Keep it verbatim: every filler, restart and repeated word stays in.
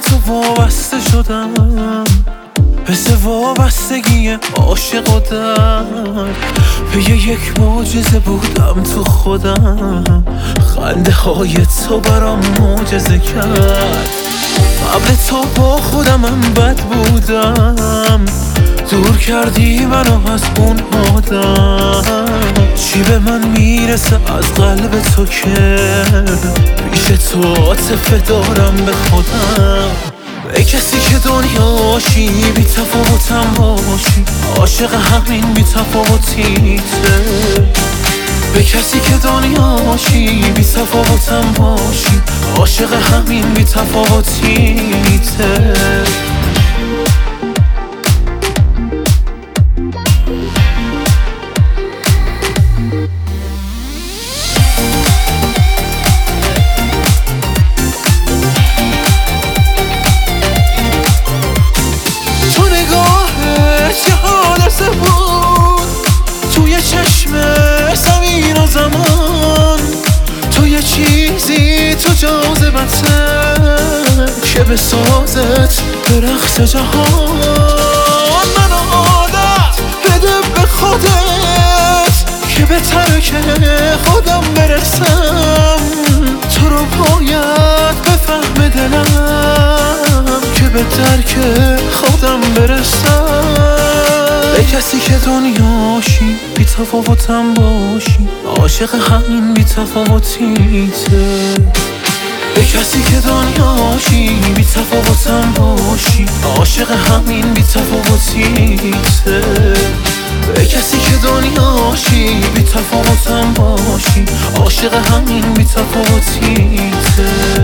تو وابسته شدم، مثل وابستگی عاشق و درد. پی یک معجزه بودم تو خودم، خنده های تو برام معجزه کرد. قبل تو با خودمم بد بودم، دور کردی منو از اون آدم. چی به من میرسه از قلب تو که پیش تو عاطفه دارم به خودم. ای کسی که دنیاشی بی تفاوتم باشی، عاشق همین بی تفاوتیته. به کسی که دنیاشی بی تفاوتم باشی، عاشق همین بی تفاوتیته. بود توی چشم زمین و زمان، تو یه چیزی تو جاذبته که بسازت به رقص جهان. منو عادت بده به خودت که به ترک خودم برسم. تو رو باید بفهم دلم که به درک خودم برسم. ای کسی که دنیاشی بی تفاوتم باشی، عاشق همین بی تفاوتیته. ای کسی که دنیاشی بی تفاوتم باشی، عاشق همین بی تفاوتیته. ای کسی که دنیاشی بی تفاوتم باشی، عاشق همین بی تفاوتیته.